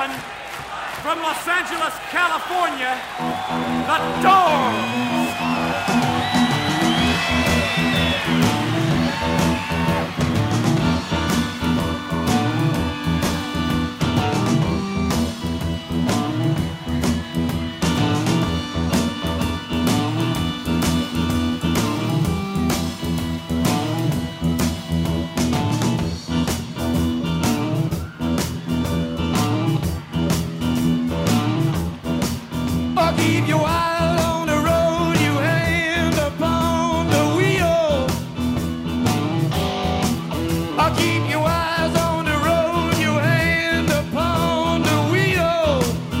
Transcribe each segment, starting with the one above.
7 from Los Angeles, California, The Doors. Keep your eye on the road, you hand upon the wheel. I'll keep your eyes on the road, you hand upon the wheel.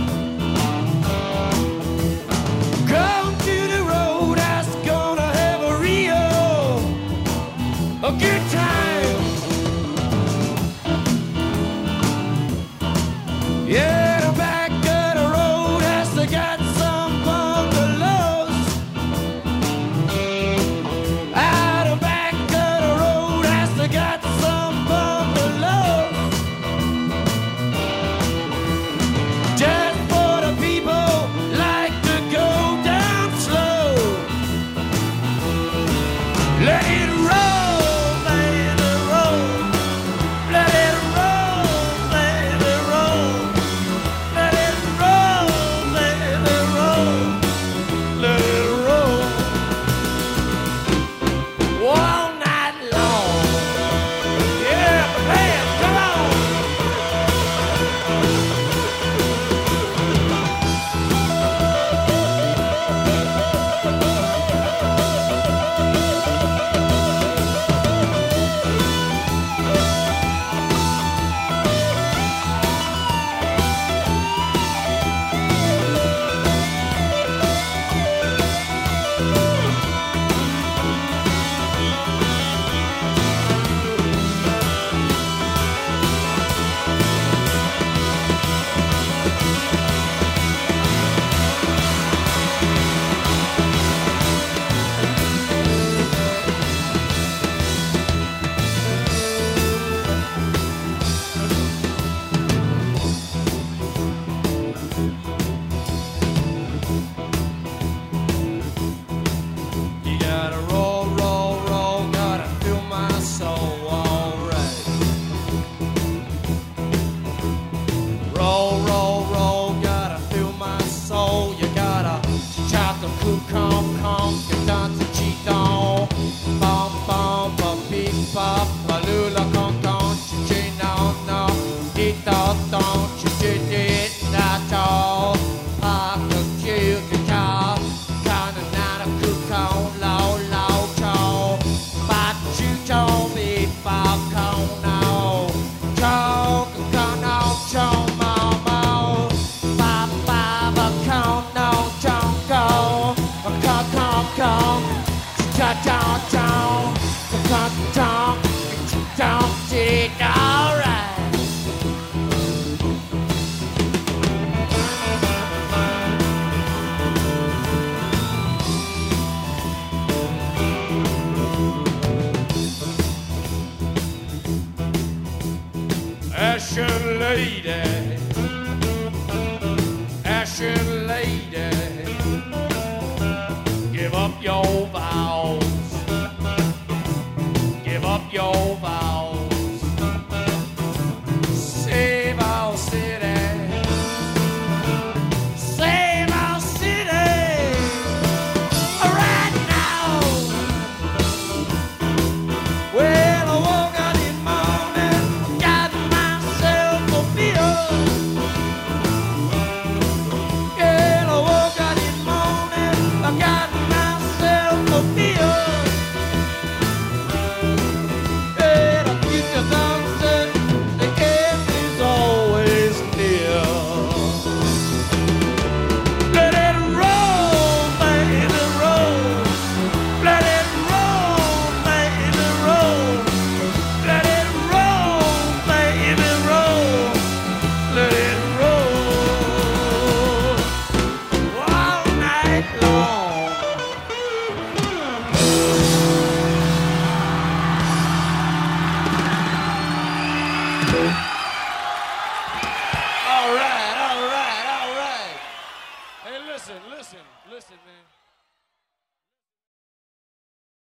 Come to the road, that's gonna have a good time. Yeah, the back of the road has to get Ashen lady, give up your vows, give up your vows, save our city, save our city, right now. Well, I woke up this morning, got myself a beer. I got myself a beer. And I keep the sunset, the end is always near. Let it roll, baby, roll. Let it roll, baby, roll. Let it roll, baby, roll. Let it roll all night long. All right. listen, man.